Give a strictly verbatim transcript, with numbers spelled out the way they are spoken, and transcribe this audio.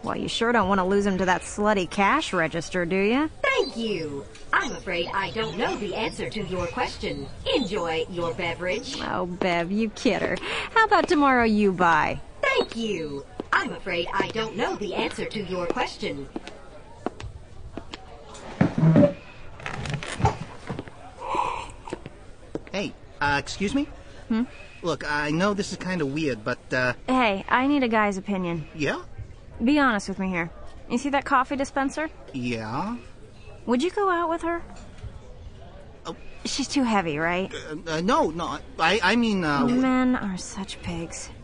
Well, you sure don't want to lose him to that slutty cash register, do you? Thank you. I'm afraid I don't know the answer to your question. Enjoy your beverage. Oh, Bev, you kid her. How about tomorrow you buy? Thank you. I'm afraid I don't know the answer to your question. Hey, uh, excuse me? Hmm? Look, I know this is kind of weird, but, uh... Hey, I need a guy's opinion. Yeah? Be honest with me here. You see that coffee dispenser? Yeah? Would you go out with her? Oh. She's too heavy, right? Uh, uh, no, no, I, I mean, uh... Men are such pigs.